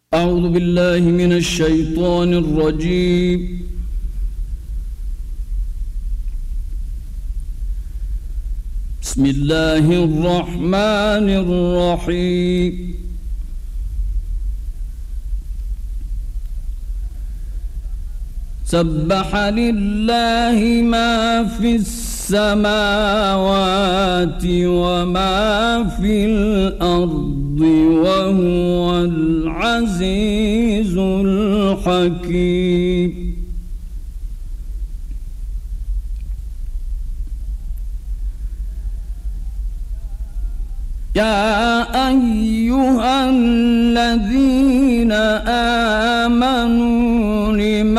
أعوذ بالله من الشيطان الرجيم. بسم الله الرحمن الرحيم. سبح لله ما في السماوات وما في الأرض وهو العزيز الحكيم. يا أيها الذين آمنوا لم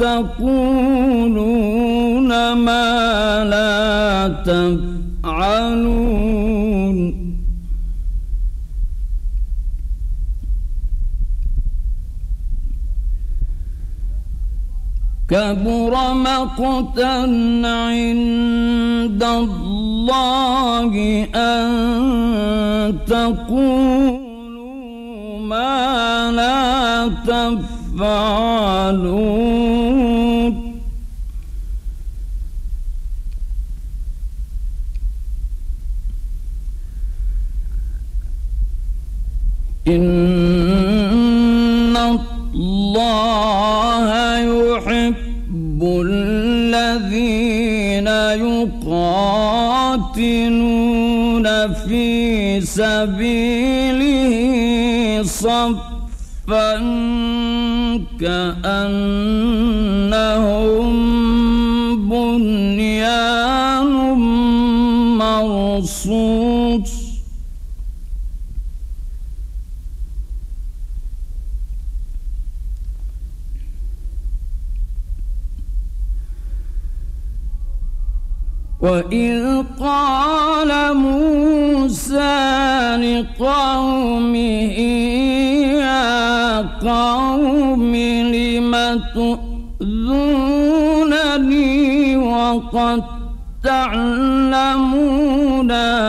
تقولون ما لا تفعلون. كبر مقتا عند الله أن تقولوا ما لا تفعلون. إن الله يحب الذين يقاتلون في سبيله صفا كأنهم بنيان مرصوص. وإذ قال موسى لقومه يا قوم لم تؤذونني وقد تعلمون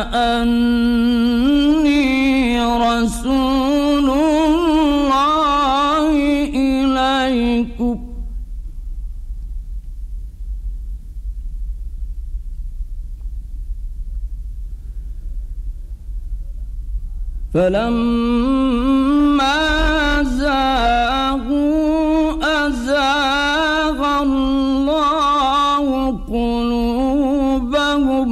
أني رسول الله إليكم. فلما زاغوا أزاغ الله قلوبهم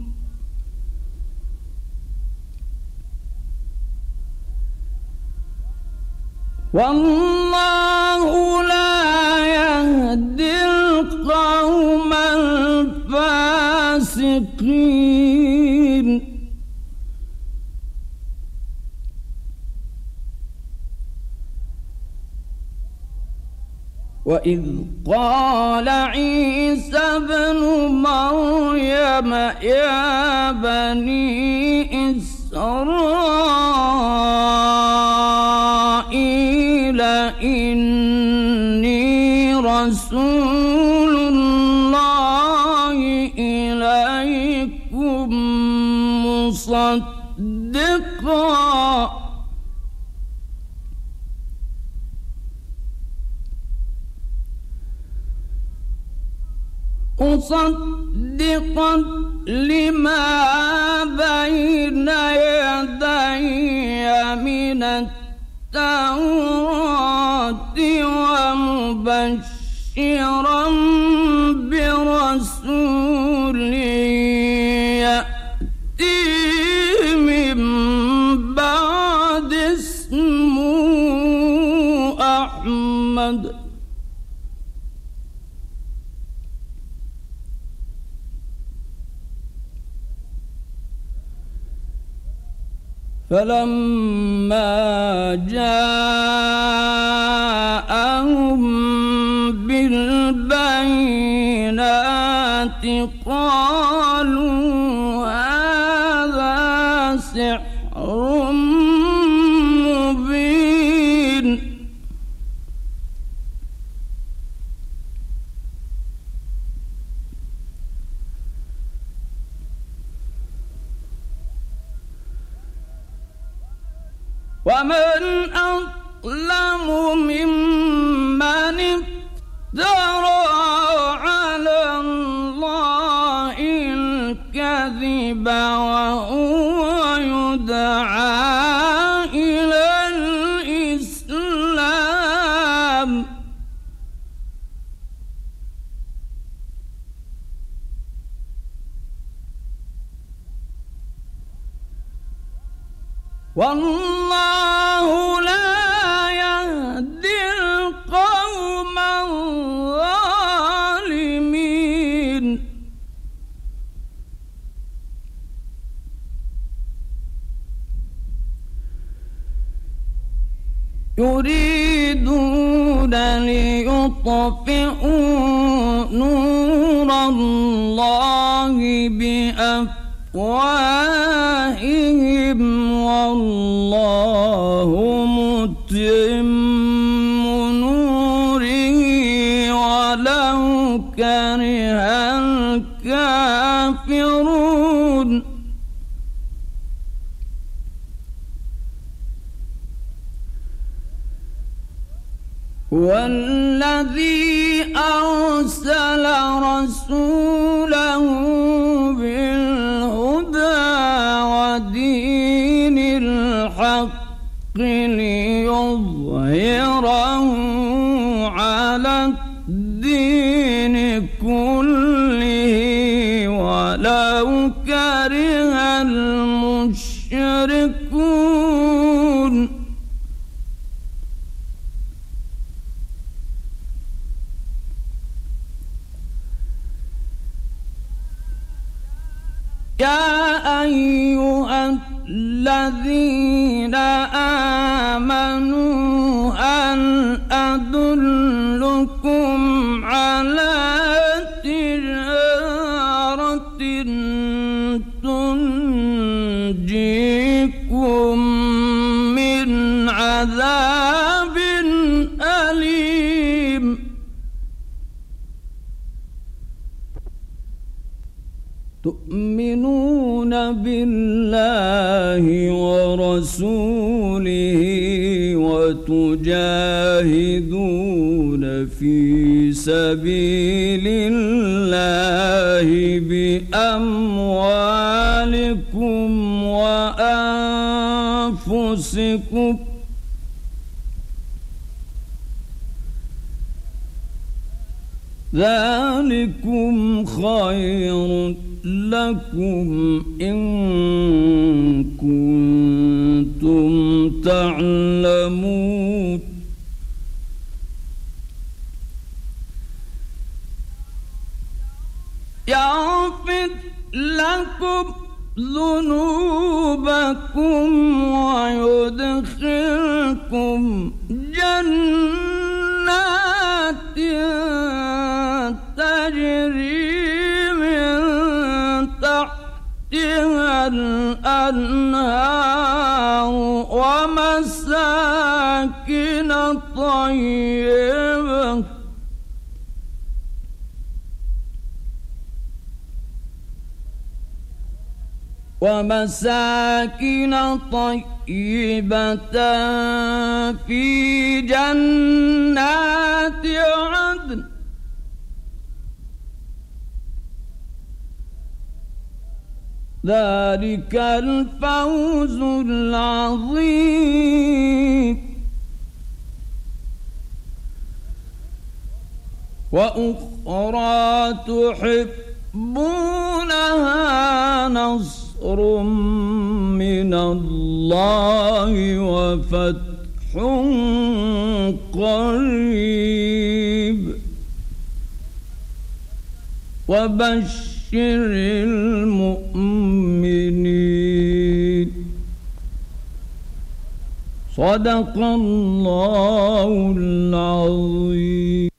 والله لا يهدي القوم الفاسقين. وإذ قال عيسى ابن مريم يا بني إسرائيل إني رسول الله إليكم مصدقا لما بين يدي من التوراة ومبشرا برسول يأتي من بعد اسمه أحمد. فلما جاءهم بالبينات قالوا هذا سحر مبين. ومن أظلم والله لا يهدي القوم الظالمين يريدون ليطفئوا نور الله بأفواههم والله متم نوره ولو كره الكافرون والذي أرسل رسوله بالهدى ودين الحق ليظهره على الدين كله ولو كره المشركون يا أيها الذين آمنوا هل أدلكم على تجارة تنجيكم من عذاب أليم تؤمنون بالله ورسوله وتجاهدون في سبيل الله بأموالكم وأنفسكم ذلكم خير لكم إن كنتم تعلمون يغفر لكم ذنوبكم ويدخلكم جنات تجري تحتها الأنهار ومساكن طيبة في جنات عدن ذلك الفوز العظيم وأخرى تحبونها نصر من الله وفتح قريب وبشر المؤمنين صدق الله العظيم.